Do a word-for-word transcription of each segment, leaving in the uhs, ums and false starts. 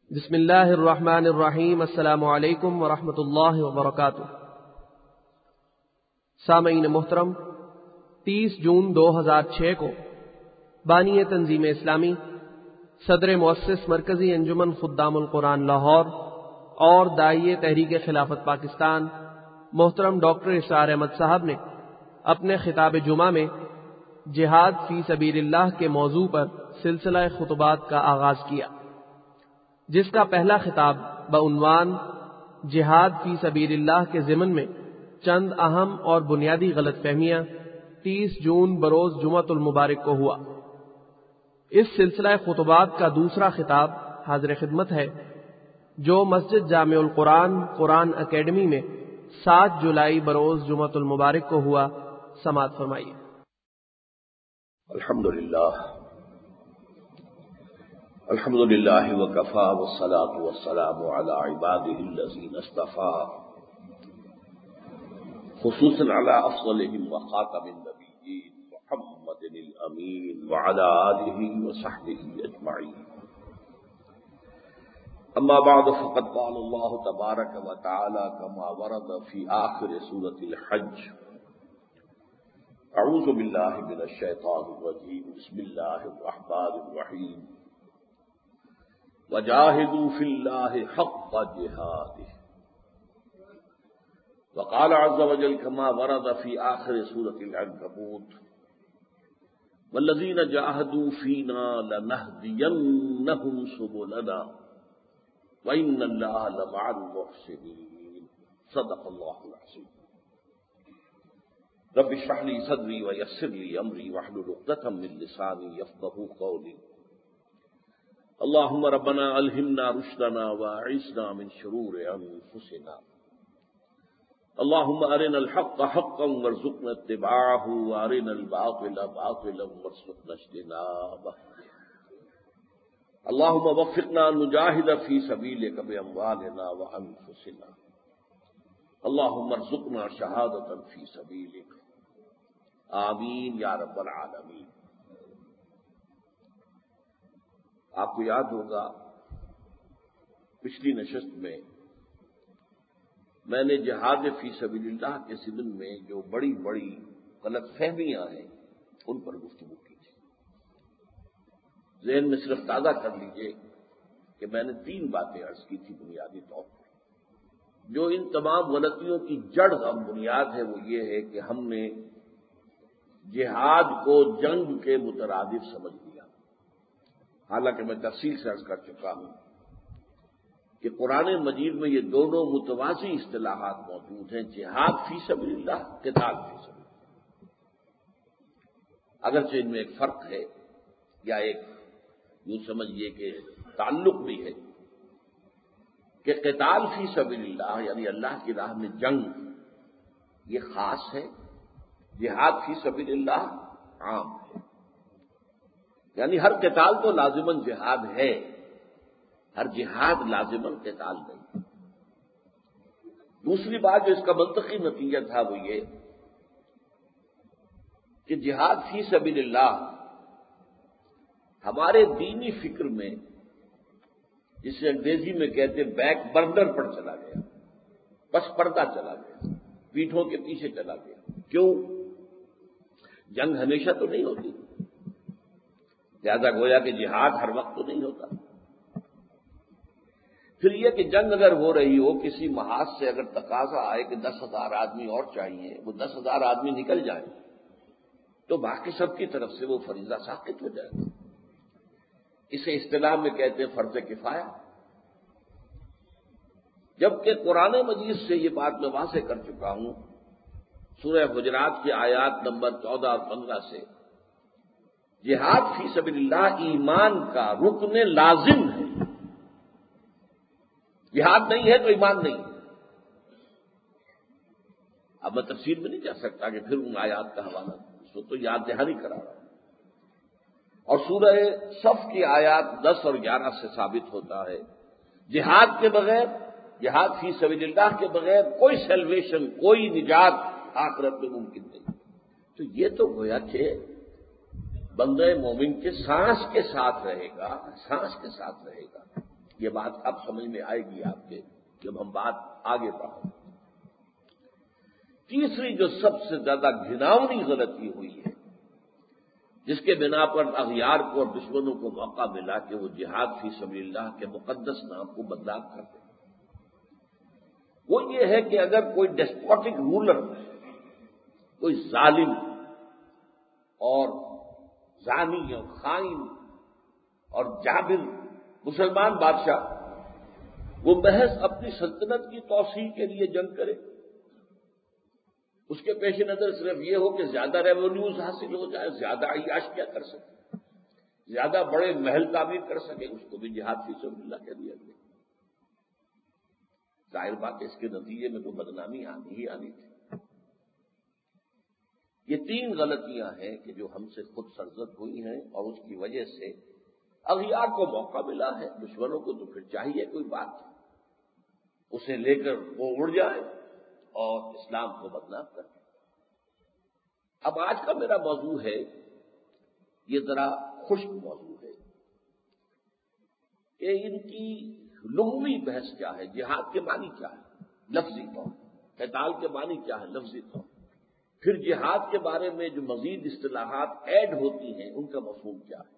بسم اللہ الرحمن الرحیم۔ السلام علیکم ورحمۃ اللہ وبرکاتہ۔ سامعین محترم، تیس جون دو ہزار چھ کو بانی تنظیم اسلامی، صدر مؤسس مرکزی انجمن خدام القرآن لاہور اور داعیے تحریک خلافت پاکستان محترم ڈاکٹر اسرار احمد صاحب نے اپنے خطاب جمعہ میں جہاد فی سبیل اللہ کے موضوع پر سلسلہ خطبات کا آغاز کیا، جس کا پہلا خطاب بعنوان جہاد فی سبیل اللہ کے ضمن میں چند اہم اور بنیادی غلط فہمیاں تیس جون بروز جمعۃ المبارک کو ہوا۔ اس سلسلہ خطبات کا دوسرا خطاب حاضر خدمت ہے، جو مسجد جامع القرآن قرآن اکیڈمی میں سات جولائی بروز جمعۃ المبارک کو ہوا۔ سماعت فرمائیے۔ الحمدللہ الحمدللہ وکفی والصلاة والسلام علی عباده الذین اصطفی، خصوصا علی افضلهم وخاتم النبیین محمد الامین وعلی آلہ وصحبہ اجمعین۔ اما بعد فقد قال اللہ تبارک وتعالی کما ورد فی آخر سورۃ الحج، اعوذ باللہ من الشیطان الرجیم، بسم اللہ الرحمن الرحیم، وجاہدوا فی اللہ حق جہادہ۔ وقال عز وجل کما ورد فی آخر سورۃ العنکبوت، والذین جاہدوا فینا لنہدینہم سبلنا وإن اللہ لمع المحسنین۔ صدق اللہ العظیم۔ رب اشرح لی صدری ویسر لی امری واحلل عقدۃ من لسانی یفقہوا قولی۔ اللہم ربنا الہمنا رشدنا واعصمنا من شرور انفسنا۔ اللہم ارنا الحق حقا وارزقنا اتباعہ وارنا الباطل باطلا وارزقنا اجتنابہ۔ اللہم وفقنا نجاہد فی سبیلک باموالنا وانفسنا۔ اللہم ارزقنا شہادۃ فی سبیلک، آمین یا رب العالمین۔ آپ کو یاد ہوگا پچھلی نشست میں میں نے جہاد فی سبیل اللہ کے ضمن میں جو بڑی بڑی غلط فہمیاں ہیں ان پر گفتگو کی تھی۔ ذہن میں صرف تازہ کر لیجئے کہ میں نے تین باتیں عرض کی تھی بنیادی طور پر۔ جو ان تمام غلطیوں کی جڑ ہم بنیاد ہے وہ یہ ہے کہ ہم نے جہاد کو جنگ کے مترادف سمجھ لیا، حالانکہ میں تفصیل سے عرض کر چکا ہوں کہ قرآن مجید میں یہ دونوں متوازی اصطلاحات موجود ہیں، جہاد فی سبیل اللہ، قتال فی سبیل اللہ۔ اگرچہ ان میں ایک فرق ہے یا ایک یوں سمجھیے کہ تعلق بھی ہے کہ قتال فی سبیل اللہ یعنی اللہ کی راہ میں جنگ یہ خاص ہے، جہاد فی سبیل اللہ عام ہے۔ یعنی ہر قتال تو لازماً جہاد ہے، ہر جہاد لازماً قتال نہیں۔ دوسری بات جو اس کا منطقی نتیجہ تھا وہ یہ کہ جہاد فی سبیل اللہ ہمارے دینی فکر میں، جسے انگریزی میں کہتے بیک برنر پر چلا گیا، پس پردہ چلا گیا، پیٹھوں کے پیچھے چلا گیا۔ کیوں؟ جنگ ہمیشہ تو نہیں ہوتی، لہذا گویا کہ جہاد ہر وقت تو نہیں ہوتا۔ پھر یہ کہ جنگ اگر ہو رہی ہو، کسی محاذ سے اگر تقاضا آئے کہ دس ہزار آدمی اور چاہیے، وہ دس ہزار آدمی نکل جائیں تو باقی سب کی طرف سے وہ فریضہ ساقط ہو جائے گا۔ اسے اصطلاح میں کہتے ہیں فرض کفایہ۔ جبکہ قرآن مجید سے یہ بات میں واضح کر چکا ہوں، سورہ حجرات کی آیات نمبر چودہ اور پندرہ سے، جہاد فی سبیل اللہ ایمان کا رکن لازم ہے۔ جہاد نہیں ہے تو ایمان نہیں۔ اب میں تفصیل میں نہیں جا سکتا کہ پھر ان آیات کا حوالہ اس کو تو یاد دہانی کرا رہا ہوں۔ اور سورہ صف کی آیات دس اور گیارہ سے ثابت ہوتا ہے جہاد کے بغیر، جہاد فی سبیل اللہ کے بغیر کوئی سیلویشن، کوئی نجات آخرت میں ممکن نہیں۔ تو یہ تو گویا کہ بندہ مومن کے سانس کے ساتھ رہے گا، سانس کے ساتھ رہے گا۔ یہ بات اب سمجھ میں آئے گی آپ کے جب ہم بات آگے بڑھیں۔ تیسری جو سب سے زیادہ گھناؤنی غلطی ہوئی ہے، جس کے بنا پر اغیار کو اور دشمنوں کو موقع ملا کہ وہ جہاد فی سبیل اللہ کے مقدس نام کو بدنام کر دیں، وہ یہ ہے کہ اگر کوئی ڈیسپوٹک رولر، کوئی ظالم اور زانی اور خائن اور جابر مسلمان بادشاہ وہ محض اپنی سلطنت کی توسیع کے لیے جنگ کرے، اس کے پیش نظر صرف یہ ہو کہ زیادہ ریونیوز حاصل ہو جائے، زیادہ عیاش کیا کر سکے، زیادہ بڑے محل تعمیر کر سکے، اس کو بھی جہاد فی سبیل اللہ کہہ دیا گیا۔ ظاہر بات ہے اس کے نتیجے میں تو بدنامی آنی ہی آنی تھی۔ یہ تین غلطیاں ہیں کہ جو ہم سے خود سرزد ہوئی ہیں، اور اس کی وجہ سے اغیار کو موقع ملا ہے، دشمنوں کو تو پھر چاہیے کوئی بات اسے لے کر وہ اڑ جائے اور اسلام کو بدنام کر دیں۔ اب آج کا میرا موضوع ہے، یہ ذرا خشک موضوع ہے کہ ان کی لغوی بحث کیا ہے، جہاد کے معنی کیا ہے لفظی طور، قتال کے معنی کیا ہے لفظی طور، پھر جہاد کے بارے میں جو مزید اصطلاحات ایڈ ہوتی ہیں ان کا مفہوم کیا ہے۔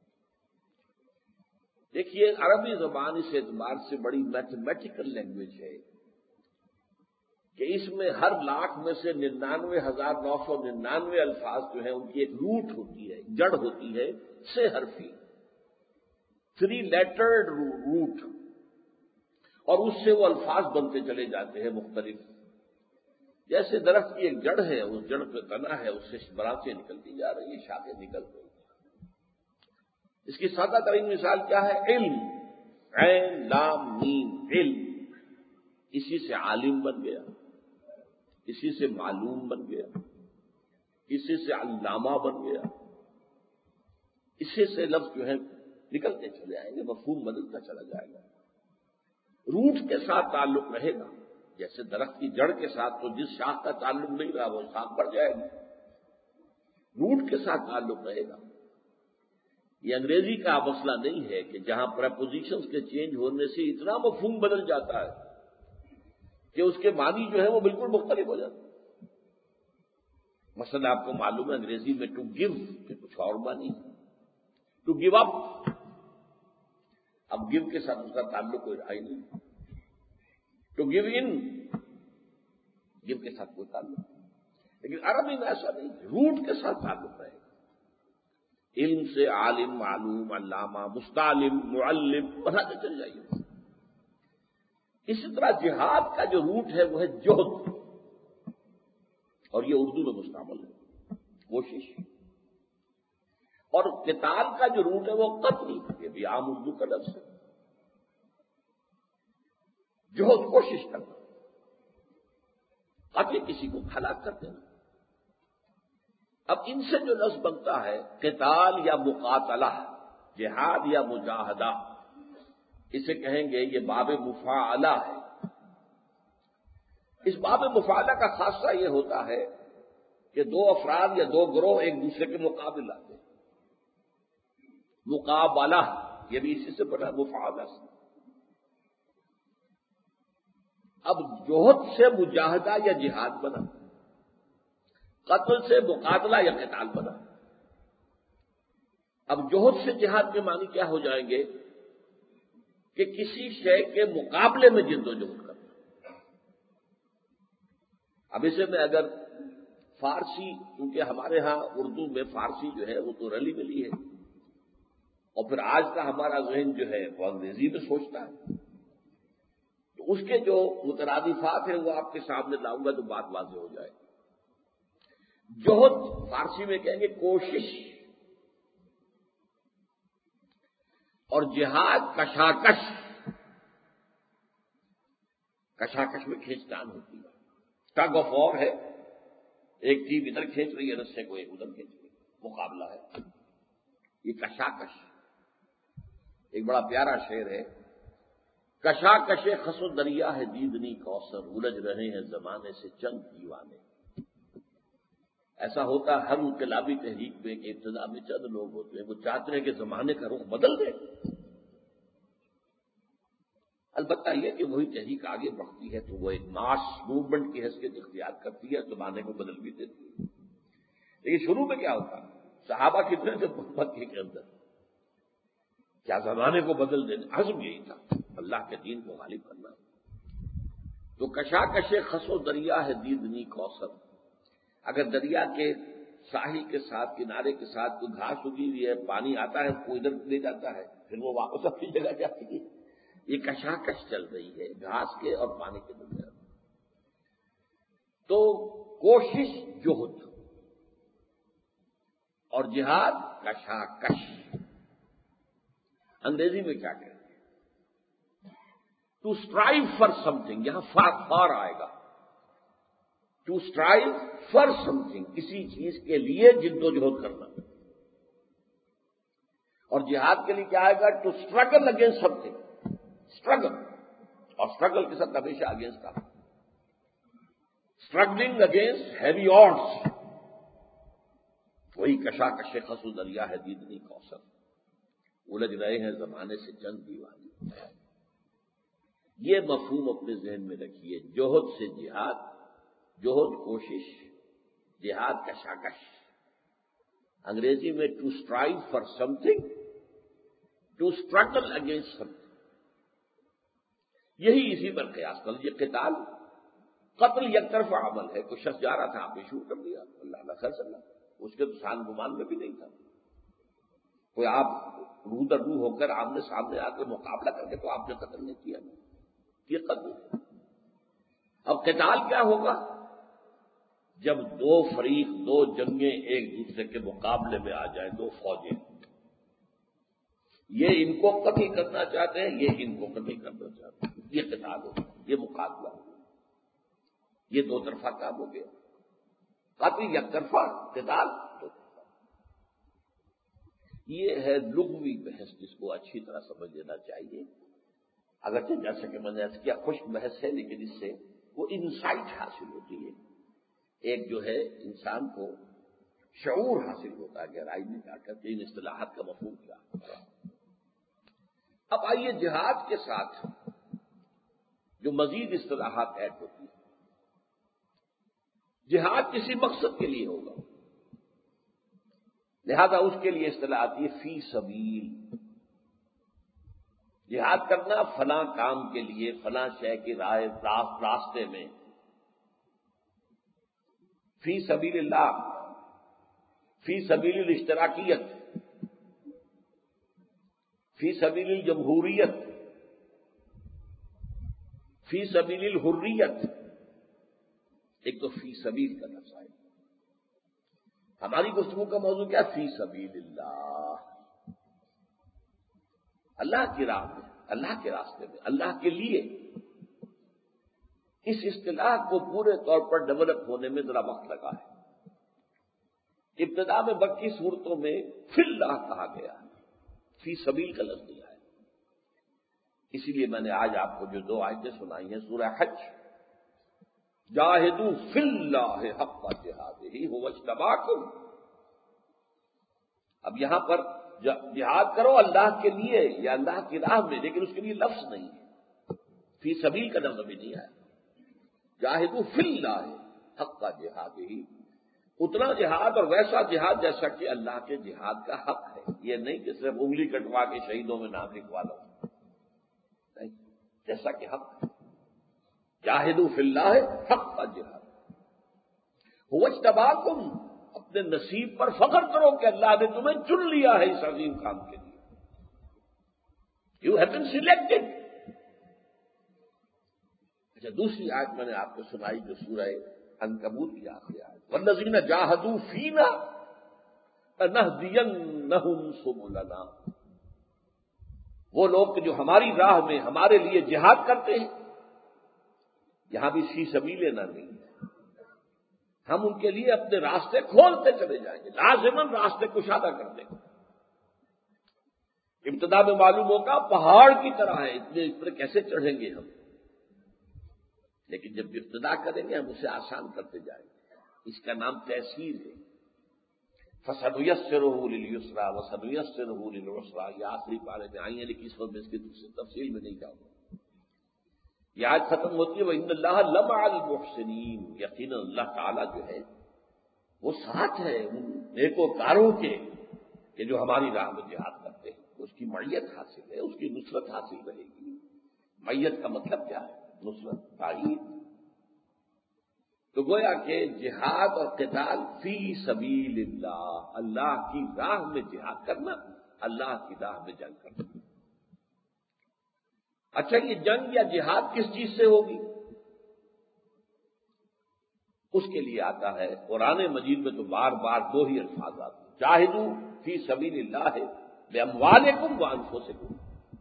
دیکھیے، عربی زبان اس اعتبار سے بڑی میتھمیٹیکل لینگویج ہے کہ اس میں ہر لاکھ میں سے ننانوے ہزار نو سو ننانوے الفاظ جو ہیں ان کی ایک روٹ ہوتی ہے، جڑ ہوتی ہے سے حرفی، تھری لیٹرڈ روٹ، اور اس سے وہ الفاظ بنتے چلے جاتے ہیں مختلف۔ جیسے درخت کی ایک جڑ ہے، اس جڑ پہ تنا ہے، اس سے برانچیں نکلتی جا رہی ہیں، شاخیں نکل رہی ہیں۔ اس کی سادہ ترین مثال کیا ہے؟ علم، عین لام میم، علم، اسی سے عالم بن گیا، اسی سے معلوم بن گیا، اسی سے علامہ بن گیا، اسی سے لفظ جو ہے نکلتے چلے آئیں گے، مفہوم بدلتا چلا جائے گا۔ روٹ کے ساتھ تعلق رہے گا، جیسے درخت کی جڑ کے ساتھ تو جس شاخ کا تعلق نہیں رہا وہ شاخ بڑھ جائے گی، روٹ کے ساتھ تعلق رہے گا۔ یہ انگریزی کا مسئلہ نہیں ہے کہ جہاں پریپوزیشنز کے چینج ہونے سے اتنا مفہوم بدل جاتا ہے کہ اس کے معنی جو ہے وہ بالکل مختلف ہو جاتے ہیں۔ مثلا آپ کو معلوم ہے انگریزی میں ٹو گیو کہ کچھ اور معنی ہے، ٹو گیو اپ، اب گیو کے ساتھ اس کا تعلق کوئی رہا ہی نہیں، ٹو گیو ان، گیو کے ساتھ کوئی تعلق نہیں، لیکن عربی میں ایسا نہیں، روٹ کے ساتھ تعلق رہے گا۔ علم سے عالم، معلوم، علامہ، مستعلم، معلم بناتے چل جائیے۔ اسی طرح جہاد کا جو روٹ ہے وہ ہے جہد، اور یہ اردو میں مستعمل ہے، کوشش، اور قتال کا جو روٹ ہے وہ قتل، یہ بھی عام اردو کا لفظ ہے، جہد کوشش کرنا، قتل کسی کو ہلاک کر دینا۔ اب ان سے جو لفظ بنتا ہے قتال یا مقاتلہ، جہاد یا مجاہدہ، اسے کہیں گے یہ باب مفاعلہ ہے۔ اس باب مفاعلہ کا خاصہ یہ ہوتا ہے کہ دو افراد یا دو گروہ ایک دوسرے کے مقابل آتے ہیں، مقابلہ یہ بھی اسی سے بنا مفاعلہ سے۔ اب جوہد سے مجاہدہ یا جہاد بنا، قتل سے مقاتلہ یا قتال بنا۔ اب جوہد سے جہاد کے معنی کیا ہو جائیں گے کہ کسی شے کے مقابلے میں جد و جہد کرنا۔ اب اسے میں اگر فارسی، کیونکہ ہمارے ہاں اردو میں فارسی جو ہے وہ تو رلی ملی ہے، اور پھر آج کا ہمارا ذہن جو ہے وہ انگریزی میں سوچتا ہے، تو اس کے جو مترادفات ہیں وہ آپ کے سامنے لاؤں گا تو بات واضح ہو جائے گی۔ جوہد فارسی میں کہیں گے کوشش، اور جہاد کشاکش، کشاکش میں کھینچتان ہوتی ہے، ٹگ آف وار ہے، ایک ٹیم ادھر کھینچ رہی ہے رسے کو، ایک ادھر کھینچ رہی ہے، مقابلہ ہے، یہ کشاکش۔ ایک بڑا پیارا شعر ہے، کشاکش خس و دریا ہے دیدنی کوثر، الجھ رہے ہیں زمانے سے چند دیوانے۔ ایسا ہوتا ہے ہر انقلابی تحریک میں کہ ابتدا میں چند لوگ ہوتے ہیں وہ چاہتے ہیں کہ زمانے کا رخ بدل دے، البتہ یہ کہ وہی تحریک آگے بڑھتی ہے تو وہ ایک ماس موومنٹ کی حیثیت اختیار کرتی ہے، زمانے کو بدل بھی دیتی ہے۔ لیکن شروع میں کیا ہوتا صحابہ کتنے تھے محمد کے اندر؟ کیا زمانے کو بدل دینا؟ عزم یہی تھا اللہ کے دین کو غالب کرنا۔ تو کشاکش خس و دریا ہے دیدنی کوثر، اگر دریا کے ساحل کے ساتھ کنارے کے ساتھ کوئی گھاس اگی ہوئی ہے، پانی آتا ہے وہ ادھر لے جاتا ہے، پھر وہ واپس اپنی جگہ جاتی ہے۔ یہ کشاکش چل رہی ہے گھاس کے اور پانی کے درمیان۔ تو کوشش جہد اور جہاد کشاکش، انگریزی میں کیا کہتے ہیں؟ To strive for something, یہاں فار فار آئے گا، to strive for something, کسی چیز کے لیے جد و جہد کرنا۔ اور جہاد کے لیے کیا آئے گا؟ To struggle against something, struggle, اور اسٹرگل کے ساتھ ہمیشہ against a struggling against heavy odds, وہی کشاکش خس و دریا ہے دیدنی کوثر، الجھ رہے ہیں زمانے سے چند دیوانے۔ یہ مفہوم اپنے ذہن میں رکھیے، جوہد سے جہاد، جوہد کوشش، جہاد کشاکش، انگریزی میں to strive for something, to struggle against something. یہی اسی پر قیاس کر لیجیے۔ قتال، قتل یک طرفہ عمل ہے، کوئی شخص جا رہا تھا آپ نے شروع کر دیا، اللہ نہ خیر صلی اللہ، اس کے تو سان گمان میں بھی نہیں تھا، کوئی آپ روح در روح ہو کر آمنے سامنے آ کر مقابلہ کر کے تو آپ نے قتل نہیں کیا، یہ قتل ہے۔ اب قتال کیا ہوگا؟ جب دو فریق، دو جنگیں ایک دوسرے کے مقابلے میں آ جائیں، دو فوجیں، یہ ان کو قتل کرنا چاہتے ہیں، یہ ان کو قتل کرنا چاہتے ہیں، یہ قتال ہوگا، یہ مقابلہ ہوگا، یہ دو طرفہ کام ہو گیا۔ قتل یک طرفہ، قتال دو طرفہ۔ یہ ہے لغوی بحث، جس کو اچھی طرح سمجھ لینا چاہیے، اگرچہ جیسا کہ میں نے عرض کیا خشک بحث ہے، لیکن اس سے وہ انسائٹ حاصل ہوتی ہے، ایک جو ہے انسان کو شعور حاصل ہوتا ہے گہرائی میں جا کر ان اصطلاحات کا مفہوم کیا ہے۔ اب آئیے جہاد کے ساتھ جو مزید اصطلاحات ایڈ ہوتی ہیں۔ جہاد کسی مقصد کے لیے ہوگا، لہذا اس کے لیے اصطلاح آتی ہے فی سبیل، جہاد کرنا فلاں کام کے لیے، فلاں شے کی راہ راستے میں، فی سبیل اللہ، فی سبیل الاشتراکیت، فی سبیل الجمہوریت، فی سبیل الحریت۔ ایک تو فی سبیل کا لفظ ہے، ہماری گفتگو کا موضوع کیا؟ فی سبیل اللہ، اللہ کی راہ میں، اللہ کے راستے میں، اللہ کے لیے۔ اس اصطلاح کو پورے طور پر ڈیولپ ہونے میں ذرا وقت لگا ہے۔ ابتدا میں مکی صورتوں میں فی اللہ کہا گیا ہے، فی سبیل کا لفظ دیا ہے۔ اسی لیے میں نے آج آپ کو جو دو آیتیں سنائی ہیں سورہ حج، جاہدوا فی اللہ حق جہادہ ھو اجتباکم، اب یہاں پر جہاد کرو اللہ کے لیے یا اللہ کی راہ میں، لیکن اس کے لیے لفظ نہیں ہے، فی سبیل کا لفظ بھی نہیں آیا۔ جاہدوا فی اللہ حق جہادہ، اتنا جہاد اور ویسا جہاد جیسا کہ اللہ کے جہاد کا حق ہے، یہ نہیں کہ صرف انگلی کٹوا کے شہیدوں میں نام لکھوا لو، نہیں، جیسا کہ حق ہے۔ جاہدوا فی اللہ حق جہاد ھو اجتباکم، اپنے نصیب پر فخر کرو کہ اللہ نے تمہیں چن لیا ہے اس عظیم کام کے لیے، یو ہیو بین سلیکٹڈ۔ اچھا، دوسری آیت میں نے آپ کو سنائی جو سورہ عنکبوت کی آخری آیت، والذین جاہدوا فینا لنہدینہم سبلنا، وہ لوگ جو ہماری راہ میں ہمارے لیے جہاد کرتے ہیں، یہاں بھی فی سبیل نہ نہیں ہے، ہم ان کے لیے اپنے راستے کھولتے چلے جائیں گے، لازماً راستے کشادہ کر دیں گے۔ ابتدا میں معلوم ہوگا پہاڑ کی طرح ہے، اتنے اس پر کیسے چڑھیں گے ہم، لیکن جب ابتدا کریں گے ہم اسے آسان کرتے جائیں گے، اس کا نام تیسیر ہے۔ فَسَنُيَسِّرُهُ لِلْيُسْرَىٰ وَسَنُيَسِّرُهُ لِلْعُسْرَىٰ، یہ آخری پارے میں آئی ہیں، لیکن اس وقت میں اس کی تفصیل میں نہیں جاؤں گا۔ یہ آج ختم ہوتی ہے وَإِنَّ اللَّهَ لَمَعَ الْمُحْسِنِينَ، یقیناً اللہ تعالیٰ جو ہے وہ ساتھ ہے ان نیکوکاروں کے کہ جو ہماری راہ میں جہاد کرتے ہیں، اس کی معیت حاصل ہے، اس کی نصرت حاصل رہے گی۔ معیت کا مطلب کیا ہے؟ نصرت، تائید۔ تو گویا کہ جہاد اور قتال فی سبیل اللہ، اللہ کی راہ میں جہاد کرنا، اللہ کی راہ میں جنگ کرنا۔ اچھا، یہ جنگ یا جہاد کس چیز سے ہوگی؟ اس کے لیے آتا ہے قرآن مجید میں تو بار بار دو ہی الفاظ آتے ہیں، جاہدوا فی سبیل اللہ باموالکم وانفسکم،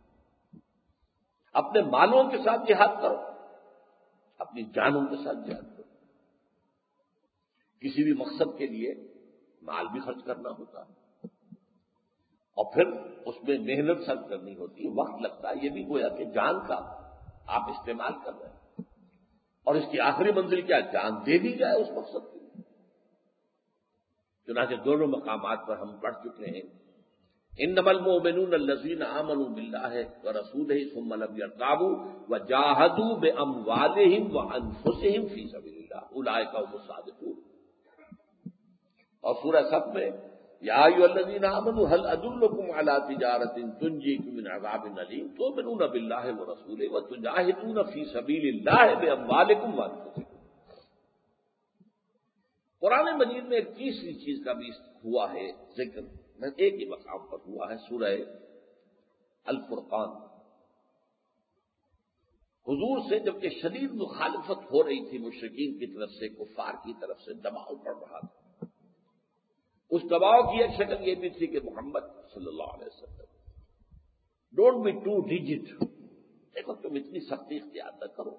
اپنے مالوں کے ساتھ جہاد کرو، اپنی جانوں کے ساتھ جہاد کرو۔ کسی بھی مقصد کے لیے مال بھی خرچ کرنا ہوتا ہے اور پھر اس میں محنت صرف کرنی ہوتی ہے، وقت لگتا ہے، یہ بھی گویا کہ جان کا آپ استعمال کر رہے ہیں، اور اس کی آخری منزل کیا؟ جان دے دی جائے اس مقصد کے لیے۔ چنانچہ دونوں مقامات پر ہم پڑھ چکے ہیں، انما المؤمنون الذین آمنوا باللہ ورسولہ ثم لم یرتابوا وجاہدوا باموالہم وانفسہم فی سبیل اللہ اولئک هم الصادقون۔ اور سورہ صف میں یا ایھا الذین آمنوا هل ادلکم علی تجارۃ تنجیکم من عذاب الیم تؤمنون باللہ ورسولہ وتجاہدون فی سبیل اللہ باموالکم وانفسکم۔ قرآن مجید میں ایک تیسری چیز کا بھی ہوا ہے ذکر، میں ایک ہی مقام پر ہوا ہے، سورہ الفرقان۔ حضور سے جبکہ شدید مخالفت ہو رہی تھی مشرکین کی طرف سے، کفار کی طرف سے دباؤ پڑ رہا تھا، اس دباؤ کی ایک شکل یہ بھی تھی کہ محمد صلی اللہ علیہ وسلم ڈونٹ بی ٹو ریجڈ، دیکھو تم اتنی سختی اختیار نہ کرو،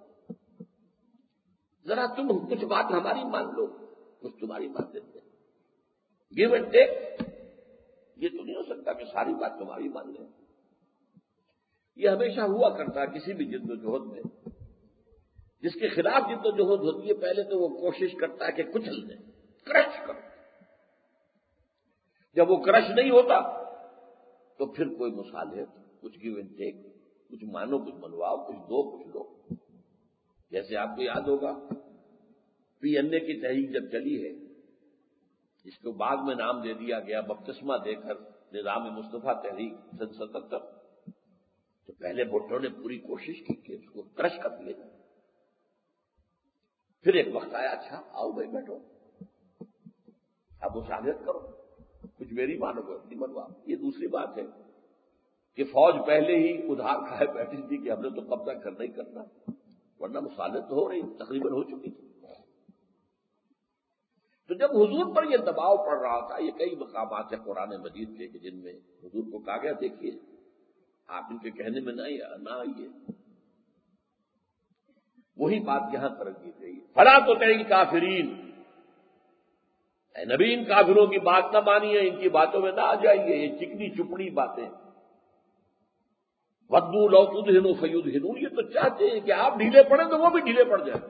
ذرا تم کچھ بات ہماری مان لو، کچھ تمہاری بات دیتے ہیں، گیو اینڈ ٹیک۔ یہ تو نہیں ہو سکتا کہ ساری بات تمہاری مان لیں۔ یہ ہمیشہ ہوا کرتا ہے کسی بھی جد و جہد میں، جس کے خلاف جد و جہد ہوتی ہے پہلے تو وہ کوشش کرتا ہے کہ کچل دیں، کرش کرو۔ جب وہ کرش نہیں ہوتا تو پھر کوئی مصالحت، کچھ گیو اینڈ ٹیک، کچھ مانو کچھ منواؤ، کچھ دو کچھ لو۔ جیسے آپ کو یاد ہوگا پی این اے کی تحریک جب چلی ہے، جس کو بعد میں نام دے دیا گیا بپتسمہ دے کر نظام مصطفیٰ تحریک سن ستہتر، تو پہلے بھٹو نے پوری کوشش کی کہ اس کو کرش کر دیا جائے۔ پھر ایک وقت آیا، اچھا آؤ بھائی بیٹھو، اب مصالحت کرو، کچھ میری مانو کو اپنی منواؤ۔ یہ دوسری بات ہے کہ فوج پہلے ہی ادھار کھائے بیٹھی تھی کہ ہم نے تو قبضہ کرنا ہی کرنا، ورنہ مصالحت تو ہو رہی تقریباً ہو چکی تھی۔ تو جب حضور پر یہ دباؤ پڑ رہا تھا، یہ کئی مقامات ہیں قرآن مجید کے کہ جن میں حضور کو کہا گیا دیکھیے آپ ان کے کہنے میں نہ نہ آئیے، وہی بات یہاں پر کی گئی، فلا تطع الکافرین، اے نبی ان کافروں کی بات نہ مانیے، ان کی باتوں میں نہ آ جائیے، یہ چکنی چپڑی باتیں۔ ودوا لو تدہنوا فیدہنون، یہ تو چاہتے ہیں کہ آپ ڈھیلے پڑیں تو وہ بھی ڈھیلے پڑ جائیں،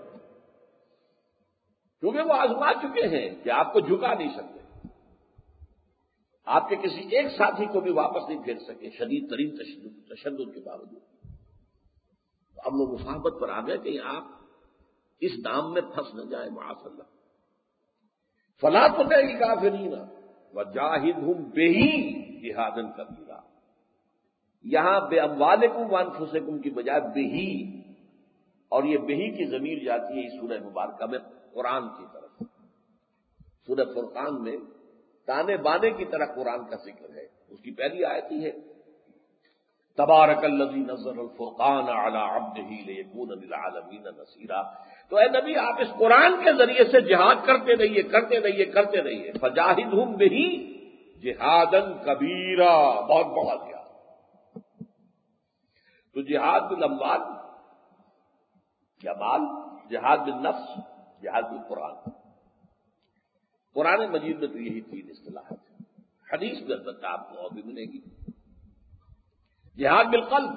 کیونکہ وہ آزما چکے ہیں کہ آپ کو جھکا نہیں سکتے، آپ کے کسی ایک ساتھی کو بھی واپس نہیں پھیر سکے شدید ترین تشدد کے باوجود۔ اب وہ مفاہمت پر آ گئے کہ آپ اس دام میں پھنس نہ جائیں، معاذ اللہ۔ فلا تطع الکافرین وجاہدہم بہ جہادا کبیرا، یہاں بے اموالکم وانفسکم کی بجائے بہ، اور یہ بہ کی ضمیر جاتی ہے اس سورہ مبارکہ میں قرآن کی طرف۔ سورہ فرقان میں تانے بانے کی طرح قرآن کا ذکر ہے، اس کی پہلی آیت ہی ہے تبارک الذی نزل الفرقان علی عبدہ لیکون للعالمین نذیرا۔ تو اے نبی آپ اس قرآن کے ذریعے سے جہاد کرتے رہیے کرتے رہیے کرتے رہیے، فجاہدہم بہ جہادا کبیرا، بہت بہت جہاد۔ تو جہاد بالاموال یا مال، جہاد بالنفس، جہاد بالقرآن۔ قرآن مجید میں تو یہی تین اصطلاحات ہیں، حدیث میں البتہ آپ کو اور بھی ملے گی۔ جہاد بالقلب،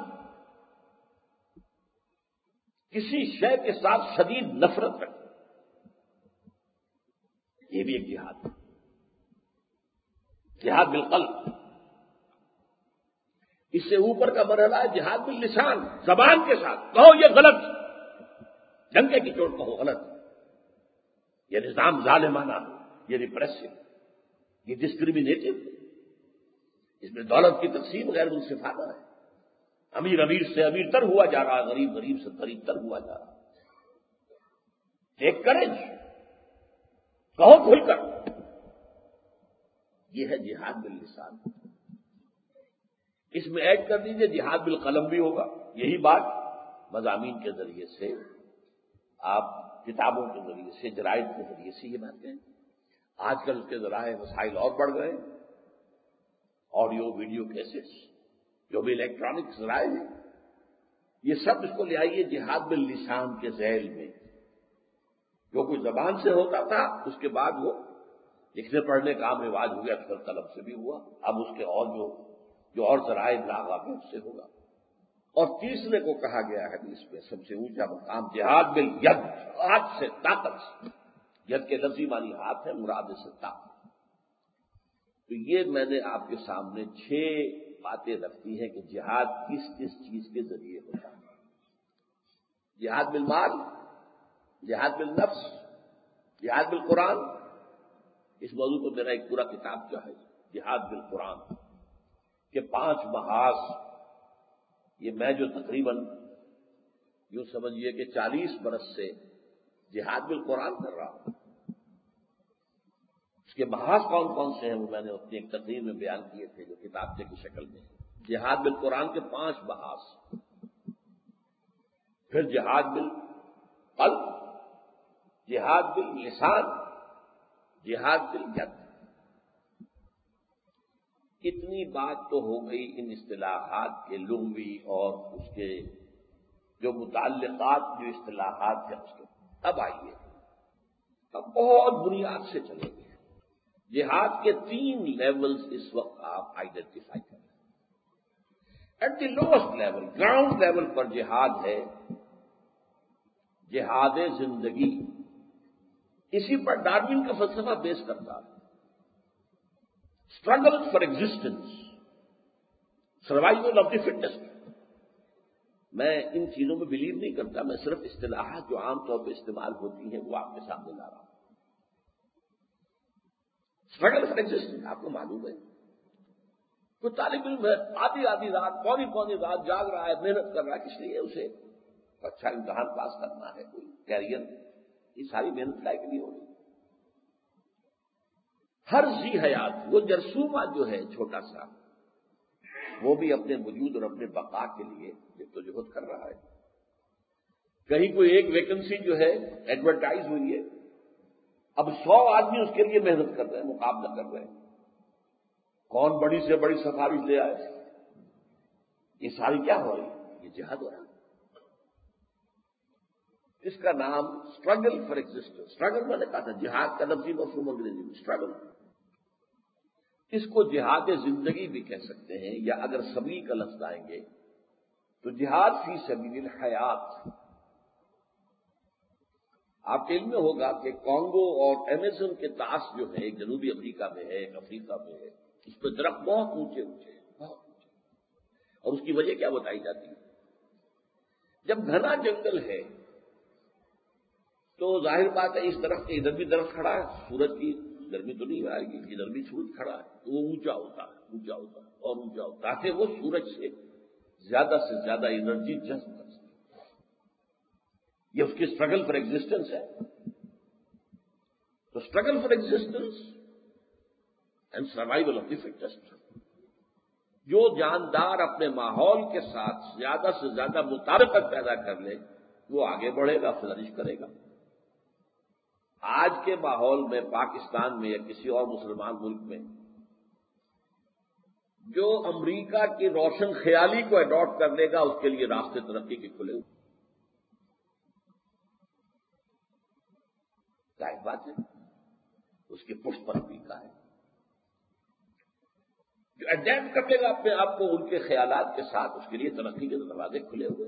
کسی شے کے ساتھ شدید نفرت رکھنا، یہ بھی ایک جہاد ہے، جہاد بالقلب۔ اس سے اوپر کا مرحلہ ہے جہاد باللسان، زبان کے ساتھ کہو یہ غلط، ڈنکے کی چوٹ کہو غلط، یہ نظام ظالمانہ، یہ ریپریسو، یہ ڈسکریمنیٹو، اس میں دولت کی تقسیم غیر منصفانہ ہے، امیر امیر سے امیر تر ہوا جا رہا ہے، غریب غریب سے غریب تر ہوا جا رہا ہے۔ ٹیک کریج، کہو کھل کر، یہ ہے جہاد باللسان۔ اس میں ایڈ کر دیجئے جہاد بالقلم بھی ہوگا، یہی بات مضامین کے ذریعے سے، آپ کتابوں کے ذریعے سے، جرائد کے ذریعے سے یہ بات کہیں۔ آج کل کے ذرائع وسائل اور بڑھ گئے، آڈیو ویڈیو کیسٹس، جو بھی الیکٹرانک ذرائع ہیں، یہ سب اس کو لے آئیے جہاد باللسان کے ذیل میں۔ جو کچھ زبان سے ہوتا تھا اس کے بعد وہ لکھنے پڑھنے کا عام رواج ہو گیا، اکثر قلم سے بھی ہوا، اب اس کے اور جو جو اور ذرائع ابلاغ ہیں اس سے ہوگا۔ اور تیسرے کو کہا گیا ہے حدیث میں سب سے اونچا مقام جہاد بالید، ہاتھ سے، طاقت سے۔ ید کے لفظی معنی ہاتھ ہے، مراد سے طاقت۔ تو یہ میں نے آپ کے سامنے چھ باتیں رکھتی ہیں کہ جہاد کس کس چیز کے ذریعے ہوتا ہے۔ جہاد بالمال، جہاد بالنفس، جہاد بالقرآن۔ اس موضوع کو میرا ایک پورا کتاب کیا ہے، جہاد بالقرآن کے پانچ محاذ۔ یہ میں جو تقریباً یوں سمجھیے کہ چالیس برس سے جہاد بالقرآن کر رہا ہوں، اس کے محاذ کون کون سے ہیں وہ میں نے اپنی ایک تقریر میں بیان کیے تھے جو کتابچے کی شکل میں ہے۔ جہاد بالقرآن کے پانچ محاذ، پھر جہاد بالقلب، جہاد باللسان، جہاد بالید۔ اتنی بات تو ہو گئی ان اصطلاحات کے لغوی اور اس کے جو متعلقات، جو اصطلاحات ہیں اس کے۔ اب آئیے اب بہت بنیاد سے چلیں گے۔ جہاد کے تین لیولز اس وقت آپ آئیڈینٹیفائی کریں۔ At the lowest level, ground level پر جہاد ہے جہاد زندگی۔ اسی پر ڈارون کا فلسفہ بیس کرتا ہے۔ Struggle for existence, survival of the fitness. میں ان چیزوں میں بلیو نہیں کرتا، میں صرف اصطلاحات جو عام طور پہ استعمال ہوتی ہیں وہ آپ کے سامنے لا رہا ہوں۔ اسٹرگل فار ایگزسٹنس، آپ کو معلوم ہے کوئی طالب علم ہے آدھی آدھی رات، پوری پوری رات جاگ رہا ہے، محنت کر رہا ہے، کس لیے؟ اسے اچھا امتحان پاس کرنا ہے، کوئی کیریئر، یہ ساری محنت لائق نہیں ہونی۔ ہر ذی حیات، وہ جرثومہ جو ہے چھوٹا سا، وہ بھی اپنے وجود اور اپنے بقا کے لیے جدوجہد کر رہا ہے۔ کہیں کوئی ایک ویکنسی جو ہے ایڈورٹائز ہوئی ہے، اب سو آدمی اس کے لیے محنت کر رہے ہیں، مقابلہ کر رہے ہیں، کون بڑی سے بڑی سفارش لے آئے۔ یہ ساری کیا ہو رہی ہے؟ یہ جہاد ہو رہا ہے۔ اس کا نام اسٹرگل فار ایگزسٹنس۔ اسٹرگل میں نے کہا تھا جہاد کا لفظی مفہوم انگریزی میں اسٹرگل۔ اس کو جہاد زندگی بھی کہہ سکتے ہیں، یا اگر سبیل کا لفظ آئیں گے تو جہاد فی سبیل الحیات۔ آپ کے علم میں ہوگا کہ کانگو اور ایمیزون کے طاس جو ہے، ایک جنوبی امریکہ میں ہے، ایک افریقہ میں ہے، اس پہ درخت بہت اونچے اونچے ہیں، بہت اونچے، اور اس کی وجہ کیا بتائی جاتی ہے؟ جب گھنا جنگل ہے تو ظاہر بات ہے اس درخت کے ادھر بھی درخت کھڑا ہے، سورج کی گرمی تو نہیں آئے گی، ادھر بھی سورج کھڑا ہے، تو وہ اونچا ہوتا ہے، اونچا ہوتا ہے اور اونچا ہوتا ہے تاکہ وہ سورج سے زیادہ سے زیادہ انرجی جذب کر سکے۔ یہ اس کی اسٹرگل فار ایگزسٹنس ہے۔ تو struggle for existence and survival of the fittest. جو جاندار اپنے ماحول کے ساتھ زیادہ سے زیادہ مطابقت پیدا کر لے وہ آگے بڑھے گا، فلرش کرے گا۔ آج کے ماحول میں پاکستان میں یا کسی اور مسلمان ملک میں جو امریکہ کی روشن خیالی کو اڈاپٹ کر لے گا اس کے لیے راستے ترقی کے کھلے ہوئے۔ ظاہر بات ہے اس کی پشت پر امریکہ ہے۔ جو اڈیپٹ کر لے گا اپنے آپ کو ان کے خیالات کے ساتھ اس کے لیے ترقی کے دروازے کھلے ہوئے۔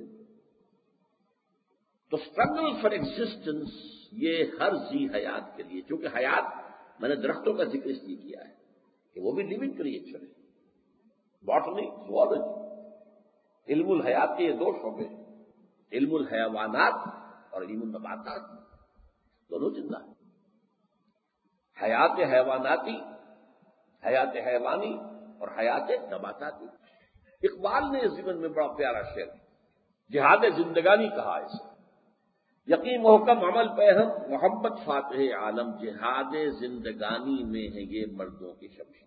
تو اسٹرگل فار ایگزسٹنس یہ ہر ذی حیات کے لیے، چونکہ حیات میں نے درختوں کا ذکر اس لیے کیا ہے کہ وہ بھی لیونگ کریچر ہے۔ باٹنی، زوالوجی، علم الحیات کے یہ دو شعبے ہیں، علم الحیوانات اور علم النباتات دونوں زندہ ہیں. حیات حیواناتی، حیات حیوانی اور حیات نباتاتی. اقبال نے اس ضمن میں بڑا پیارا شعر جہاد زندگانی کہا اسے. یقین محکم عمل پہ ہم محبت فاتح عالم، جہاد زندگانی میں ہے یہ مردوں کی شمشیر.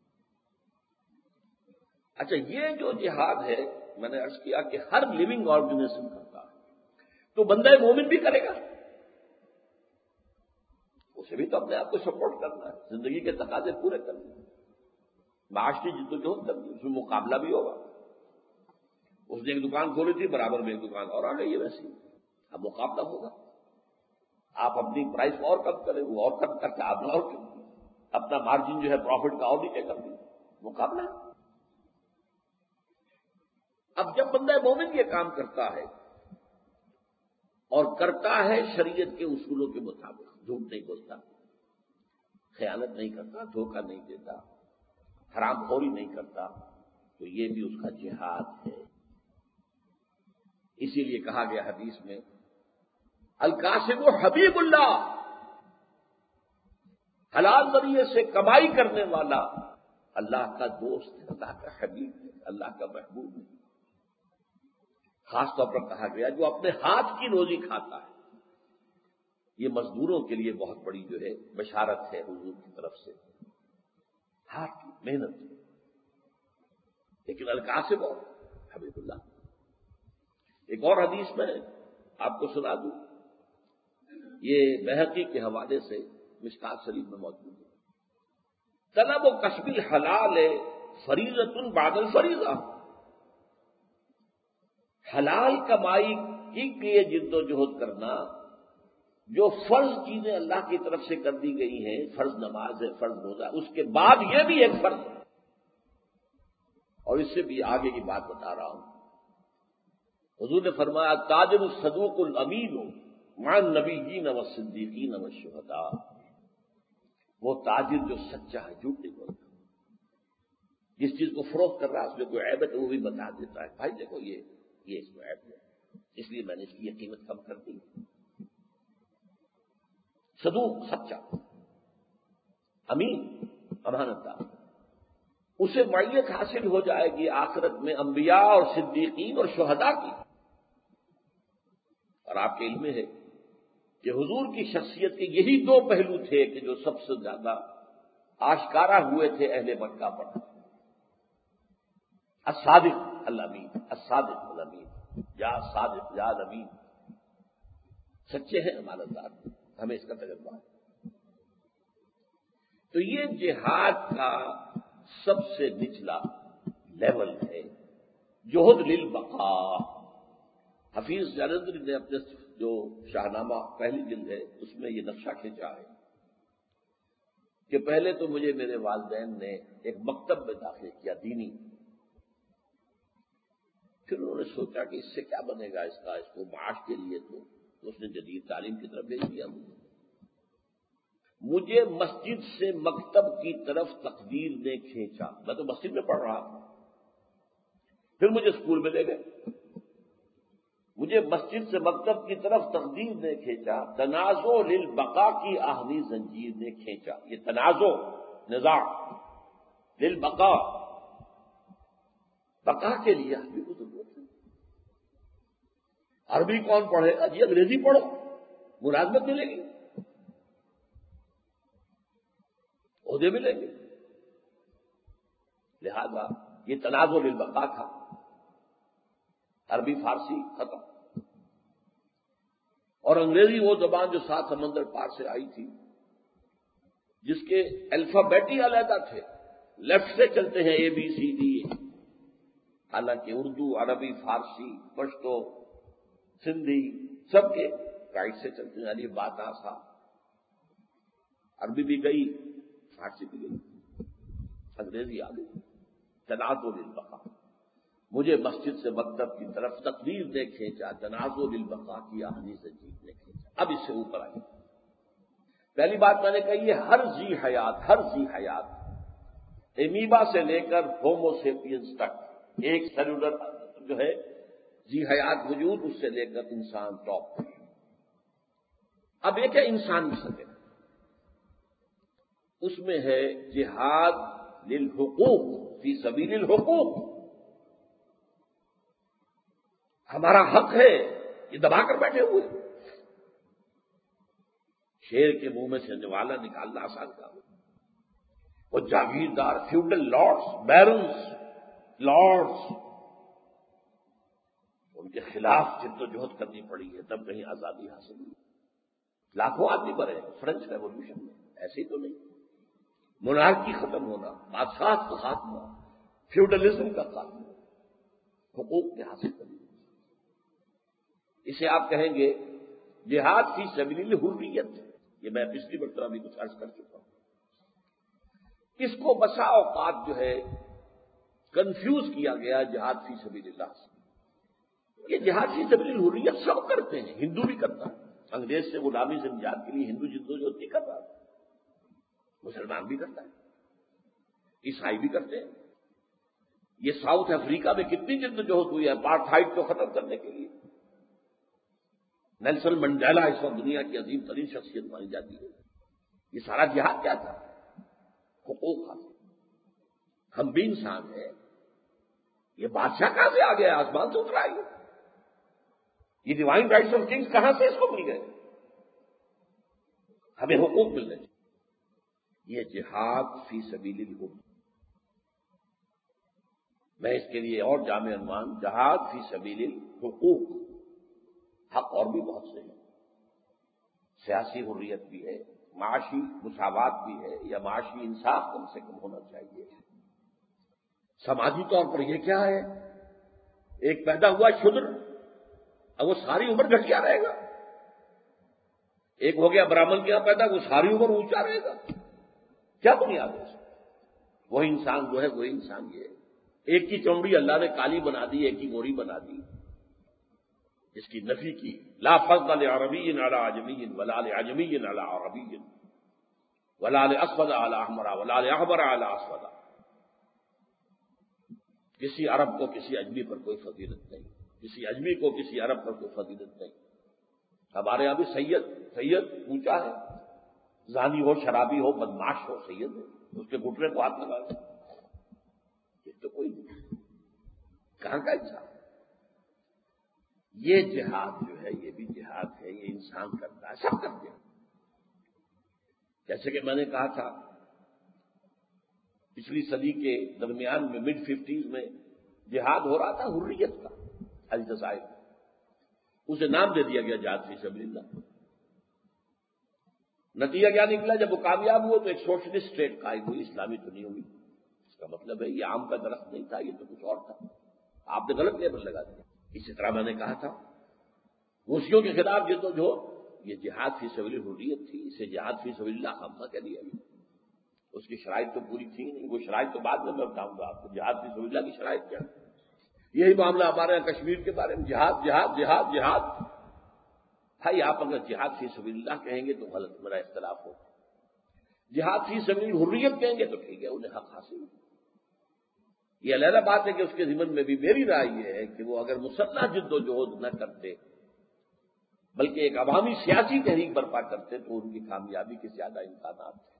اچھا، یہ جو جہاد ہے میں نے عرض کیا کہ ہر لیونگ آرگنیزم کرتا ہے، تو بندہ مومن بھی کرے گا، اسے بھی تو اپنے آپ کو سپورٹ کرنا ہے، زندگی کے تقاضے پورے کرنے ہیں، معاشی جدوجہد کرنی، اس میں مقابلہ بھی ہوگا. اس نے ایک دکان کھولی تھی، برابر میں ایک دکان اور آ گئی ہے ویسی، اب مقابلہ ہوگا. آپ اپنی پرائس اور کم کریں، وہ اور کم کرتے آپ نے اور کم کیا، اپنا مارجن جو ہے پروفٹ کا اور نیچے کر دیں، مقابلہ. اب جب بندہ مومن یہ کام کرتا ہے اور کرتا ہے شریعت کے اصولوں کے مطابق، جھوٹ نہیں بولتا، خیانت نہیں کرتا، دھوکہ نہیں دیتا، حرام خوری نہیں کرتا، تو یہ بھی اس کا جہاد ہے. اسی لیے کہا گیا حدیث میں القاسم حبیب اللہ، حلال ذریعے سے کمائی کرنے والا اللہ کا دوست ہے، اللہ کا حبیب ہے، اللہ کا محبوب ہے. خاص طور پر کہا گیا جو اپنے ہاتھ کی روزی کھاتا ہے، یہ مزدوروں کے لیے بہت بڑی جو ہے بشارت ہے حضور کی طرف سے. ہاتھ کی محنت، لیکن القاسم اور حبیب اللہ. ایک اور حدیث میں آپ کو سنا دوں، یہ بہقی کے حوالے سے مشکات شریف میں موجود ہے. طلب و کسب الحلال فریضۃ بعد الفریضہ، حلال کمائی کے لیے جد و جہد کرنا، جو فرض چیزیں اللہ کی طرف سے کر دی گئی ہیں، فرض نماز ہے، فرض روزہ، اس کے بعد یہ بھی ایک فرض ہے. اور اس سے بھی آگے کی بات بتا رہا ہوں. حضور نے فرمایا تاجر الصدوق الامین مع النبیین والصدیقین والشہداء، وہ تاجر جو سچا ہے، جھوٹ نہیں بولتا، جس چیز کو فروخت کر رہا ہے اس میں کوئی عیب ہے تو وہ بھی بتا دیتا ہے، بھائی دیکھو یہ یہ اس میں عیب ہے، اس لیے میں نے اس کی یہ قیمت کم کر دی. صدوق سچا، امین امانت دار، اسے معیت حاصل ہو جائے گی آخرت میں انبیاء اور صدیقین اور شہداء کی. اور آپ کے علم میں ہے کہ حضور کی شخصیت کے یہی دو پہلو تھے کہ جو سب سے زیادہ آشکارا ہوئے تھے اہل مکہ پر. الصادق الامین، الصادق الامین، یا صادق یا الامین، سچے ہیں، امانت دار، ہمیں اس کا تجربہ ہے. تو یہ جہاد کا سب سے نچلا لیول ہے، جہد للبقا. حفیظ جالندری نے اپنے جو شاہنامہ پہلی جلد ہے اس میں یہ نقشہ کھینچا ہے کہ پہلے تو مجھے میرے والدین نے ایک مکتب میں داخل کیا دینی، پھر انہوں نے سوچا کہ اس سے کیا بنے گا، اس کا اس کو معاش کے لیے تو اس نے جدید تعلیم کی طرف بھیج دیا. مجھے مجھے مسجد سے مکتب کی طرف تقدیر نے کھینچا. میں تو مسجد میں پڑھ رہا تھا، پھر مجھے اسکول میں لے گئے، مجھے مسجد سے مکتب کی طرف تقدیر نے کھینچا. تنازع للبقا کی آہنی زنجیر نے کھینچا. یہ تنازع، نزاع، للبقا، بقا کے لیے عربی کو ضرورت ہے. عربی کون پڑھے گا جی؟ انگریزی پڑھو، ملازمت ملے گی، عہدے ملیں گے. لہذا یہ تنازع للبقا تھا. عربی فارسی ختم، اور انگریزی وہ زبان جو سات سمندر پار سے آئی تھی، جس کے الفابیٹی علیحدہ تھے، لیفٹ سے چلتے ہیں اے بی سی ڈی، حالانکہ اردو، عربی، فارسی، پشتو، سندھی سب کے رائٹ سے چلتے ہیں. علی بات آسا، عربی بھی گئی، فارسی بھی گئی، انگریزی آ گئی. تنازع للبقا، مجھے مسجد سے مکتب کی طرف تقریر نے کھینچا. تنازع للبقا کی آہنی سے جیت نے کھینچا. اب اس سے اوپر آئی. پہلی بات میں نے کہی ہے ہر ذی حیات، ہر ذی حیات، امیبا سے لے کر ہومو سیپینس تک، ایک سیلولر جو ہے ذی حیات وجود، اس سے لے کر انسان ٹاپ پر. اب ایک ہے انسانی سطح، اس میں ہے جہاد للحقوق فی سبیل الحقوق. ہمارا حق ہے، یہ دبا کر بیٹھے ہوئے. شیر کے منہ میں سے نوالا نکالنا آسان کام ہے. وہ جاگیردار فیوڈل لارڈز، بیرنز، لارڈز، ان کے خلاف جد و جہد کرنی پڑی ہے تب کہیں آزادی حاصل ہوئی. لاکھوں آدمی مرے فرینچ ریولیوشن میں، ایسے ہی تو نہیں. مونارکی ختم ہونا، بادشاہت کا خاتمہ، فیوڈلزم کا خاتمہ، حقوق کے حاصل کرنا، اسے آپ کہیں گے جہاد فی سبیل الحریت. یہ میں پچھلی مرتبہ بھی کچھ عرض کر چکا ہوں. اس کو بسا اوقات جو ہے کنفیوز کیا گیا جہاد فی سبیل اللہ سے. یہ جہاد فی سبیل الحریت سب کرتے ہیں، ہندو بھی کرتا ہے، انگریز سے غلامی سے نجات کے لیے ہندو جدوجہد نہیں کر رہا، مسلمان بھی کرتا ہے، عیسائی بھی کرتے ہیں. یہ ساؤتھ افریقہ میں کتنی جدوجہد ہوئی ہے اپارٹھائیڈ کو ختم کرنے کے لیے. نیلسن منڈیلا اس وقت دنیا کی عظیم ترین شخصیت مانی جاتی ہے. یہ سارا جہاد کیا تھا؟ حقوق حاصل. ہم بھی انسان ہیں. یہ بادشاہ کہاں سے آ گیا؟ آسمان سے اترا ہے. یہ ڈیوائن رائٹس آف کنگز کہاں سے اس کو مل گئے؟ ہمیں حقوق ملنے چاہیے. یہ جہاد فی سبیل الحقوق. میں اس کے لیے اور جامع عنوان جہاد فی سبیل الحقوق. حق اور بھی بہت سے ہیں. سیاسی حریت بھی ہے، معاشی مساوات بھی ہے، یا معاشی انصاف کم سے کم ہونا چاہیے. سماجی طور پر یہ کیا ہے؟ ایک پیدا ہوا شودر، اب وہ ساری عمر گھٹیا رہے گا. ایک ہو گیا برہمن کے یہاں پیدا، وہ ساری عمر اونچا رہے گا. کیا بنیاد ہے؟ وہی انسان جو ہے وہی انسان یہ ہے. ایک کی چمڑی اللہ نے کالی بنا دی، ایک کی گوری بنا دی. اس کی نفی کی. لا فضل لعربی علی عجمی ولا لعجمی علی عربی ولا لاسود علی احمر ولا لاحمر علی اسود. کسی عرب کو کسی اجمی پر کوئی فضیلت نہیں، کسی اجمی کو کسی عرب پر کوئی فضیلت نہیں. ہمارے یہاں بھی سید سید اونچا ہے، زانی ہو، شرابی ہو، بدماش ہو، سید ہے. اس کے گھٹنے کو ہاتھ لگا دیں، یہ تو کوئی نہیں. کہاں کا انسان؟ یہ جہاد جو ہے یہ بھی جہاد ہے، یہ انسان کرتا ہے، سب کرتے ہیں. جیسے کہ میں نے کہا تھا پچھلی صدی کے درمیان میں مڈ ففٹیز میں جہاد ہو رہا تھا حریت کا الجزائر. اسے نام دے دیا گیا جہاد فی سبیل اللہ. نتیجہ کیا نکلا؟ جب وہ کامیاب ہوئے تو ایک سوشلسٹ اسٹیٹ قائم ہوئی، اسلامی تو نہیں ہوئی. اس کا مطلب ہے یہ آم کا درخت نہیں تھا، یہ تو کچھ اور تھا. آپ نے غلط لیبل لگا دیا. اسی طرح میں نے کہا تھا روسیوں کے خلاف جو تو جو یہ جہاد فی سبیل الحریت تھی، اسے جہاد فی سبیل اللہ خامخواہ کہہ دیا گیا. اس کی شرائط تو پوری تھی نہیں. وہ شرائط تو بعد میں میں بتاؤں گا آپ کو. جہاد فی سبیل اللہ کی شرائط کیا؟ یہی معاملہ ہمارے یہاں کشمیر کے بارے میں، جہاد جہاد جہاد جہاد. بھائی آپ اگر جہاد فی سبیل اللہ کہیں گے تو غلط، میرا اختلاف ہوگا. جہاد فی سبیل الحریت کہیں گے تو ٹھیک ہے، انہیں حق حاصل. یہ علیحدہ بات ہے کہ اس کے ضمن میں بھی میری رائے یہ ہے کہ وہ اگر مسلح جد و جہد نہ کرتے بلکہ ایک عوامی سیاسی تحریک برپا کرتے تو ان کی کامیابی کے زیادہ امکانات تھے.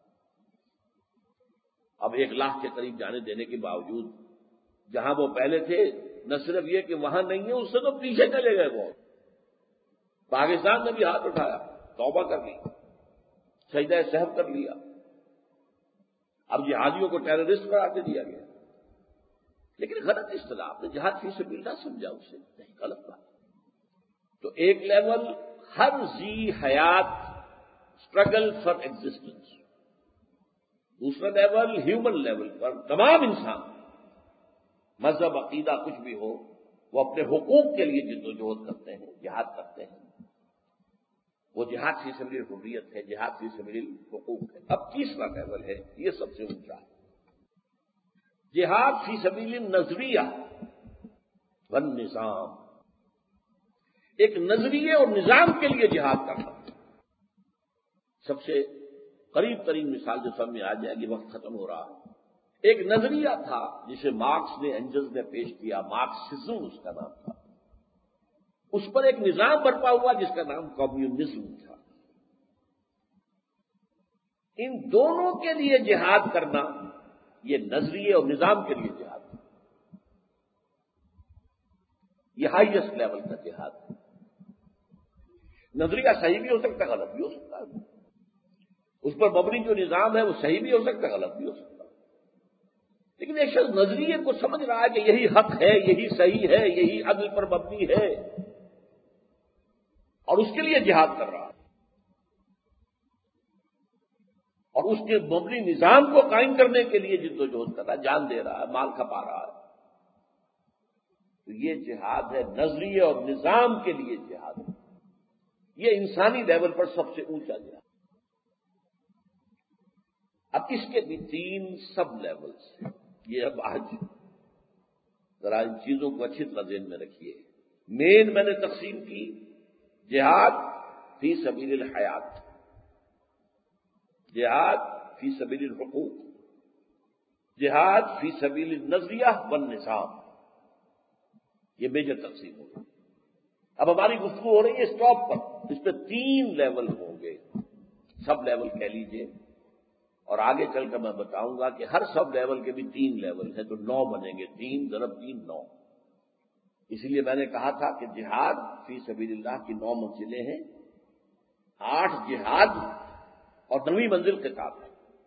اب ایک لاکھ کے قریب جانے دینے کے باوجود جہاں وہ پہلے تھے، نہ صرف یہ کہ وہاں نہیں ہے، اس سے تو پیچھے چلے گئے. بہت پاکستان نے بھی ہاتھ اٹھایا، توبہ کر لی، سجدہ سہو کر لیا. اب جہادیوں کو ٹیررسٹ قرار دے دیا گیا. لیکن غلط اصطلاح نے جہاد فی سبیل اللہ سمجھا اسے. نہیں، غلط بات. تو ایک لیول ہر ذی حیات اسٹرگل فار ایگزسٹنس، دوسرا لیول ہیومن لیول پر تمام انسان مذہب عقیدہ کچھ بھی ہو وہ اپنے حقوق کے لیے جد و جہد کرتے ہیں، جہاد کرتے ہیں. وہ جہاد فی سبیل الحریت ہے، جہاد فی سبیل الحقوق ہے. اب تیسرا لیول ہے، یہ سب سے اونچا ہے، جہاد فی سبیل النظریہ والنظام. ایک نظریے اور نظام کے لیے جہاد کرنا. سب سے قریب ترین مثال جو سب میں آ جائے گی، وقت ختم ہو رہا ہے. ایک نظریہ تھا جسے مارکس نے اینجلز نے پیش کیا، مارکسزم اس کا نام تھا. اس پر ایک نظام برپا ہوا جس کا نام کمیونزم تھا. ان دونوں کے لیے جہاد کرنا یہ نظریے اور نظام کے لیے جہاد ہے، یہ ہائیسٹ لیول کا جہاد ہے۔ نظریہ صحیح بھی ہو سکتا ہے، غلط بھی ہو سکتا ہے، اس پر مبنی جو نظام ہے وہ صحیح بھی ہو سکتا ہے، غلط بھی ہو سکتا ہے، لیکن ایک شخص نظریے کو سمجھ رہا ہے کہ یہی حق ہے، یہی صحیح ہے، یہی عدل پر مبنی ہے، اور اس کے لیے جہاد کر رہا ہے اور اس کے مبنی نظام کو قائم کرنے کے لیے جد و جہد کر رہا ہے، جان دے رہا ہے، مال کھپا رہا ہے، تو یہ جہاد ہے، نظریے اور نظام کے لیے جہاد ہے۔ یہ انسانی لیول پر سب سے اونچا جہاد۔ اب اس کے بھی تین سب لیولز ہیں، یہ اب آج ذرا ان چیزوں کو اچھی طرح ذہن میں رکھیے۔ مین میں نے تقسیم کی، جہاد فی سبیل الحیات، جہاد فی سبیل الحقوق، جہاد فی سبیل النظریہ والنظام، یہ میجر تقسیم ہوگی۔ اب ہماری گفتگو ہو رہی ہے اسٹاپ پر، اس پہ تین لیول ہوں گے، سب لیول کہہ لیجئے، اور آگے چل کر میں بتاؤں گا کہ ہر سب لیول کے بھی تین لیول ہیں، تو نو بنیں گے، تین ضرب تین نو۔ اسی لیے میں نے کہا تھا کہ جہاد فی سبیل اللہ کی نو منزلیں ہیں، آٹھ جہاد اور نویں منزل کتاب ہے۔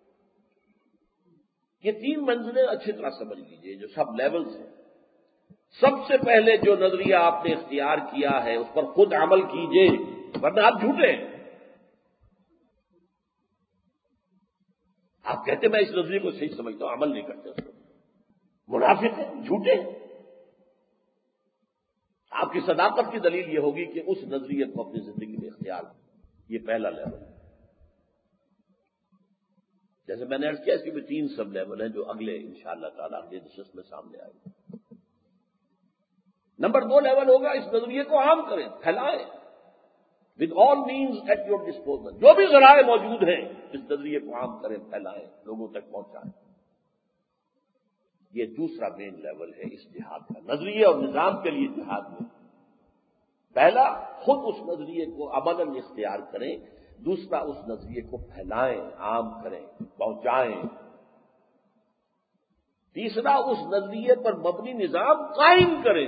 یہ تین منزلیں اچھی طرح سمجھ لیجئے جو سب لیولز ہیں۔ سب سے پہلے جو نظریہ آپ نے اختیار کیا ہے اس پر خود عمل کیجئے، ورنہ آپ جھوٹے ہیں۔ آپ کہتے میں اس نظریے کو صحیح سمجھتا ہوں، عمل نہیں کرتے اس کو، منافق ہیں، جھوٹے ہیں۔ آپ کی صداقت کی دلیل یہ ہوگی کہ اس نظریے کو اپنی زندگی میں اختیار کریں۔ یہ پہلا لیول ہے۔ جیسے میں نے عرض کیا، اس کے بھی تین سب لیول ہیں جو اگلے انشاءاللہ تعالی اگلے نشست میں سامنے آئے گا۔ نمبر دو لیول ہوگا، اس نظریے کو عام کریں، پھیلائیں، with all means at your disposal, جو بھی ذرائع موجود ہیں اس نظریے کو عام کریں، پھیلائیں، لوگوں تک پہنچائیں۔ یہ دوسرا مین لیول ہے اس جہاد کا، نظریے اور نظام کے لیے جہاد میں۔ پہلا، خود اس نظریے کو عملاً اختیار کریں، دوسرا اس نظریے کو پھیلائیں، عام کریں، پہنچائیں، تیسرا اس نظریے پر مبنی نظام قائم کریں۔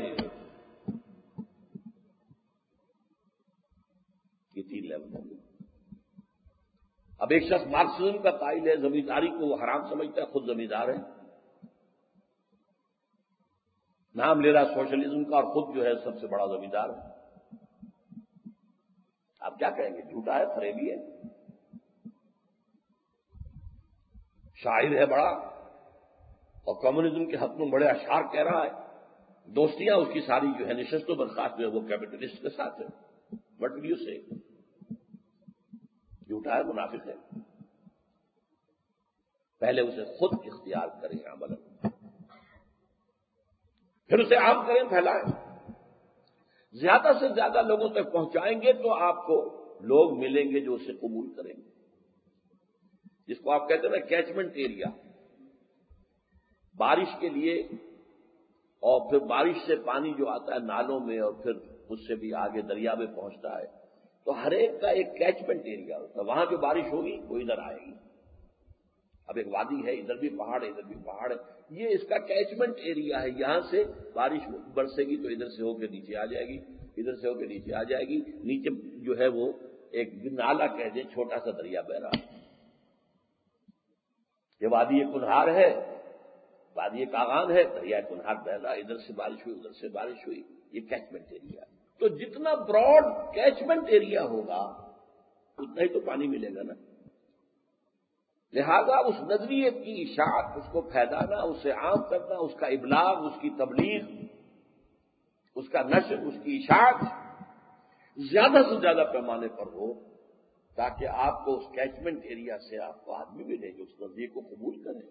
یہ تین لیول ہوں گے۔ اب ایک شخص مارکسزم کا قائل ہے، زمینداری کو وہ حرام سمجھتا ہے، خود زمیندار ہے، نام لے رہا سوشلزم کا اور خود جو ہے سب سے بڑا زمیندار ہے۔ آپ کیا کہیں گے؟ جھوٹا ہے، فریبی ہے، شاعر ہے بڑا، اور کمیونزم کے حق میں بڑے اشعار کہہ رہا ہے، دوستیاں اس کی ساری جو ہے نشست و برخاست جو ہے وہ کیپٹلسٹ کے ساتھ ہے۔ وٹ ول یو سے؟ جھوٹا ہے، منافق ہے۔ پہلے اسے خود اختیار کریں عمل، پھر اسے عام کریں، پھیلائیں، زیادہ سے زیادہ لوگوں تک پہنچائیں گے تو آپ کو لوگ ملیں گے جو اسے قبول کریں گے، جس کو آپ کہتے ہیں نا کیچمنٹ ایریا۔ بارش کے لیے، اور پھر بارش سے پانی جو آتا ہے نالوں میں اور پھر اس سے بھی آگے دریا میں پہنچتا ہے، تو ہر ایک کا ایک کیچمنٹ ایریا ہوتا ہے، وہاں جو بارش ہوگی وہ ادھر آئے گی۔ اب ایک وادی ہے، ادھر بھی پہاڑ ہے، ادھر بھی پہاڑ ہے، یہ اس کا کیچمنٹ ایریا ہے، یہاں سے بارش برسے گی تو ادھر سے ہو کے نیچے آ جائے گی، ادھر سے ہو کے نیچے آ جائے گی، نیچے جو ہے وہ ایک نالا کہہ دیں، چھوٹا سا دریا بہ رہا ہے۔ یہ وادی کنہار ہے، وادی کاغان ہے، دریا کنہار بہ رہا ہے، ادھر سے بارش ہوئی، ادھر سے بارش ہوئی، یہ کیچمنٹ ایریا ہے۔ تو جتنا براڈ کیچمنٹ ایریا ہوگا اتنا ہی تو پانی ملے گا نا۔ لہذا اس نظریے کی اشاعت، اس کو پھیلانا، اسے عام کرنا، اس کا ابلاغ، اس کی تبلیغ، اس کا نشر، اس کی اشاعت زیادہ سے زیادہ پیمانے پر ہو، تاکہ آپ کو اس کیچمنٹ ایریا سے آپ کو آدمی ملے جو اس نظریے کو قبول کریں۔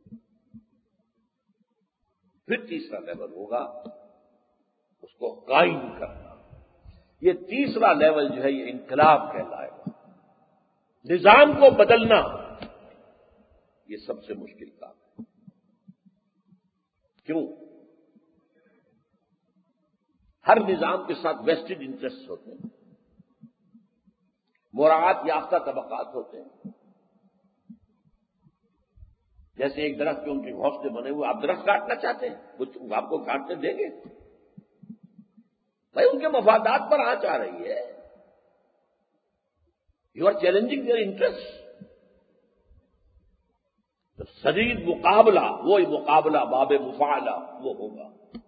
پھر تیسرا لیول ہوگا اس کو قائم کرنا۔ یہ تیسرا لیول جو ہے یہ انقلاب کہلائے گا، نظام کو بدلنا۔ یہ سب سے مشکل کام ہے۔ کیوں؟ ہر نظام کے ساتھ ویسٹڈ انٹرسٹ ہوتے ہیں، مراعات یافتہ طبقات ہوتے ہیں، جیسے ایک درخت کے ان کے گھونسلے بنے ہوئے، آپ درخت کاٹنا چاہتے ہیں، وہ آپ کو کاٹنے دیں گے؟ بھائی ان کے مفادات پر آنچ آ رہی ہے، you are challenging their interest. تو شدید مقابلہ، وہی مقابلہ باب مفاعلہ وہ ہوگا.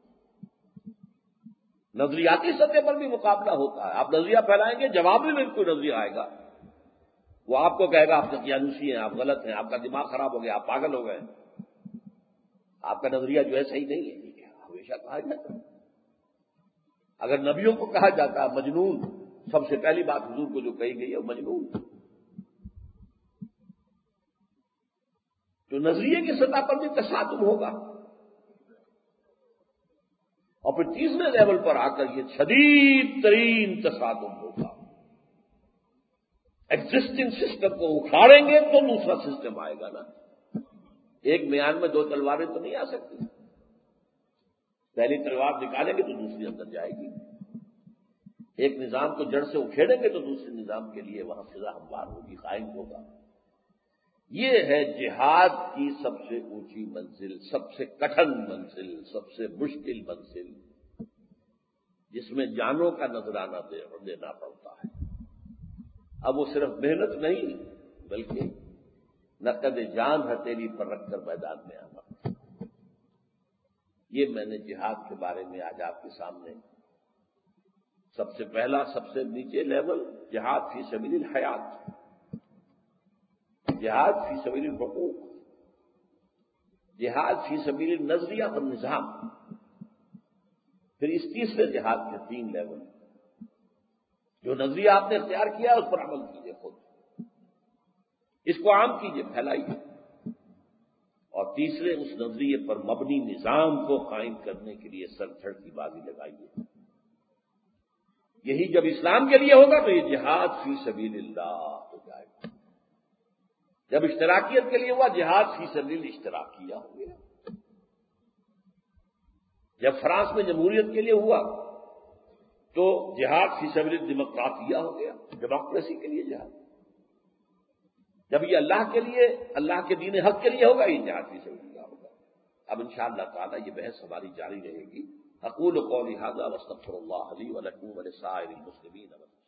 نظریاتی سطح پر بھی مقابلہ ہوتا ہے. آپ نظریہ پھیلائیں گے، جواب میں کوئی نظریہ آئے گا، وہ آپ کو کہے گا آپ دقیانوسی ہیں، آپ غلط ہیں، آپ کا دماغ خراب ہو گیا، آپ پاگل ہو گئے، آپ کا نظریہ جو ہے صحیح نہیں ہے. یہ ہمیشہ کہا جاتا ہے. اگر نبیوں کو کہا جاتا ہے مجنون، سب سے پہلی بات حضور کو جو کہی گئی ہے وہ مجنون. تو نظریے کی سطح پر بھی تصادم ہوگا. اور پھر تیسرے لیول پر آ کر یہ شدید ترین تصادم ہوگا. ایگزسٹنگ سسٹم کو اکھاڑیں گے تو دوسرا سسٹم آئے گا نا. ایک میان میں دو تلواریں تو نہیں آ سکتی. پہلی تلوار نکالیں گے تو دوسری اندر جائے گی. ایک نظام کو جڑ سے اکھیڑیں گے تو دوسرے نظام کے لیے وہاں فضا ہموار ہوگی، قائم ہوگا. یہ ہے جہاد کی سب سے اونچی منزل، سب سے کٹھن منزل، سب سے مشکل منزل، جس میں جانوں کا نذرانہ دینا پڑتا ہے. اب وہ صرف محنت نہیں بلکہ نقد جان ہتھیلی پر رکھ کر میدان میں آنا. یہ میں نے جہاد کے بارے میں آج آپ کے سامنے سب سے پہلا، سب سے نیچے لیول جہاد فی سبیل الحیات، جہاد فی سبیل الحقوق، جہاد فی سبیل النظریہ اور نظام. پھر اس تیسرے جہاد کے تین لیول، جو نظریہ آپ نے اختیار کیا اس پر عمل کیجیے، خود اس کو عام کیجیے، پھیلائیے. اور تیسرے اس نظریے پر مبنی نظام کو قائم کرنے کے لیے سر دھڑ کی بازی لگائیے. یہی جب اسلام کے لیے ہوگا تو یہ جہاد فی سبیل اللہ ہو جائے گا. جب اشتراکیت کے لیے ہوا، جہاد فی سبیل اشتراکیہ ہو گیا. جب فرانس میں جمہوریت کے لیے ہوا تو جہاد فی سبیل ڈیموکراتیہ ہو گیا، ڈیموکریسی کے لیے جہاد. جب یہ اللہ کے لیے، اللہ کے دین حق کے لیے ہوگا، یہ جہاد فی سبیل اللہ ہوگا. اب انشاءاللہ تعالی یہ بحث ہماری جاری رہے گی. اقول قولی ھذا واستغفر اللہ لی ولکم ولسائر المسلمین.